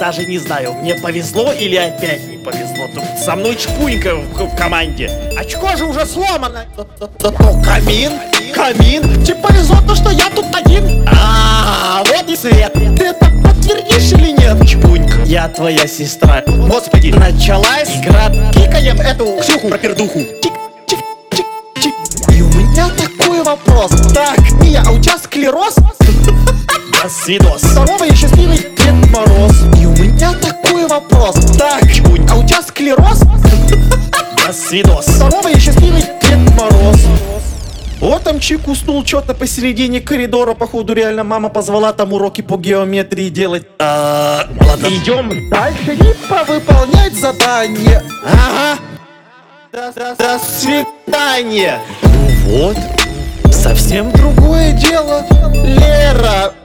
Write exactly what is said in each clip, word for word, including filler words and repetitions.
даже не знаю, мне повезло или опять не повезло. Тут со мной Чпунька в, в команде. Очко же уже сломано. Ну, камин, камин. Тебе повезло то, что я тут один. А, вот и свет. Ты это подтвердишь или нет? Чпунька, я твоя сестра. Господи, Началась игра. кикаем эту Ксюху. Пропердуху. Чик, чик, чик, чик. И у меня такой вопрос. Так, Мия, а у тебя склероз? До свидос. Здоровый и счастливый Дед Мороз. И у меня такой вопрос. Так, Чпунька, а у тебя склероз? до свидос. Здоровый и счастливый Дед Мороз. Вот там Чик уснул что-то посередине коридора. Походу реально мама позвала там уроки по геометрии делать. А, ладно, идем. Дальше Липа выполнять задание. Ага. До, до- до свидания. Ну вот, совсем Другое дело, Лера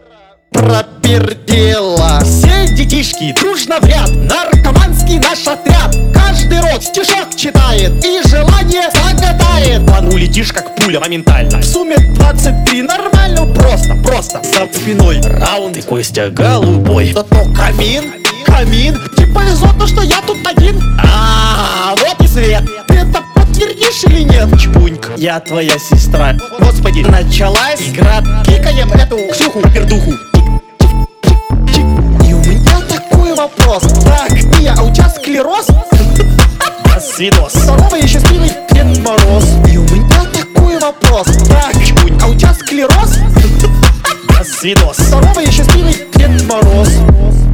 пропердела. все детишки дружно в ряд. Наркоманский наш отряд. Каждый род стишок читает и желание загадает. А ну летишь как пуля моментально. В сумме двадцать три, нормально, просто, просто. За спиной раунд и Костя голубой. Зато камин, камин. Тебе повезло то, что я тут один. А, вот и свет. Ты это подтвердишь или нет? Чпунька, я твоя сестра. Господи, Началась игра. кикаем эту Ксюху. Пропердуху. Чик. И у меня такой вопрос. Так, Мия, а у тебя склероз? До свидос. Здоровый и счастливый Дед Мороз. И у меня такой вопрос. Так, Чпунька, а у тебя склероз? до свидос. Здоровый и счастливый Дед Мороз.